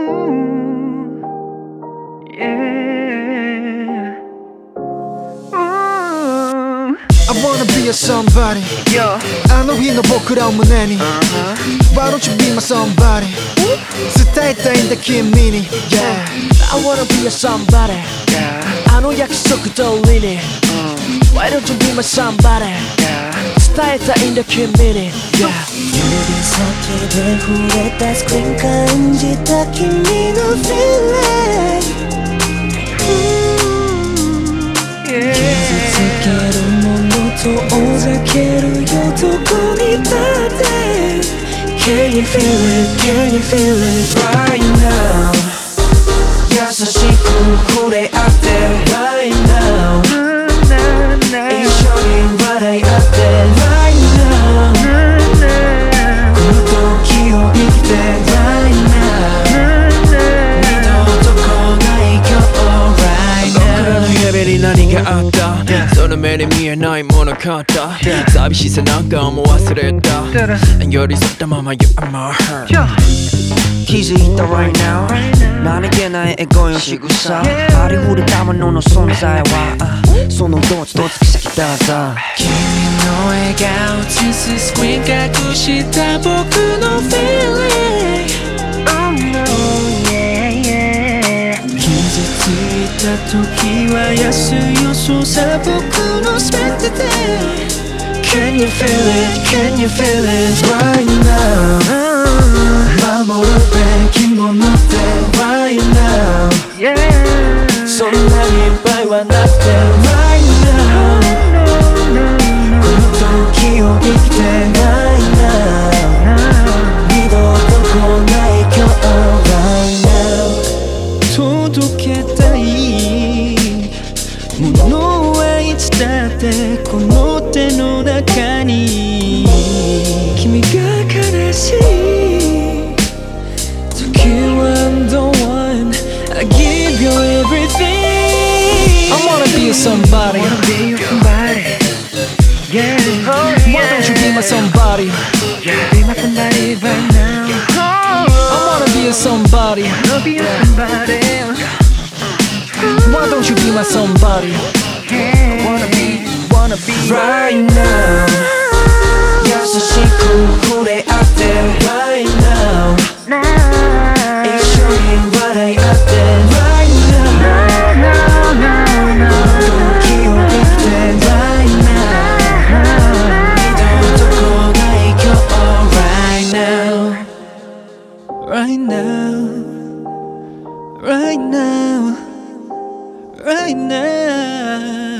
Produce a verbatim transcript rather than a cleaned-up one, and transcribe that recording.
Ooh, yeah. Ooh. I wanna be a somebody. Yo. あの日の僕らを胸に Why don't you be my somebody 伝えたいんだ君に Yeah I wanna be a somebody Yeah. あの約束通りに Why don't you be my somebody Yeah. 伝えたいんだ君に Yeah 指先で触れたスクリーン感じた君の feeling Yeah. 傷つけるものと遠ざけるよどこに立って Can you feel it, can you feel it right now 優しく触れ合って right now 一緒に笑い合って right now この時を生きて right now 二度と来ない今日 right now 僕らの指に何があった、yeah. その目で見えないものかった、yeah. 寂しさなんかも忘れた、寄り添ったまま You are my heart、yeah. 気づいた right now 何気ないエゴの仕草ありふれたものの存在はそのどつとつき先だぞ君の笑顔映すスクリーン隠した僕の feeling Oh no, yeah, yeah. 傷ついた時は安いよそうさ僕の全てで Can you feel it, can you feel it right now 守るべきものって right now Yeah. そんなにいっぱいはなくて right now この時を生きて right now 二度と来ない今日 right now 届けたいものはいつだってこの手の中に君が悲しい時は I'm the one I give you everything I wanna be a somebody Wanna be your somebody. Yeah. Oh, Why yeah. don't you be my somebody Yeah. Be my somebody right now. I wanna be a somebody Wanna be your somebody. Why don't you be my somebody Yeah. Wanna be, wanna be right now 優しく触れ合って right now Now. 一緒に笑い合って right now No, no, no. 時を生きて right now 二度と来ない今日 right now right now right now right now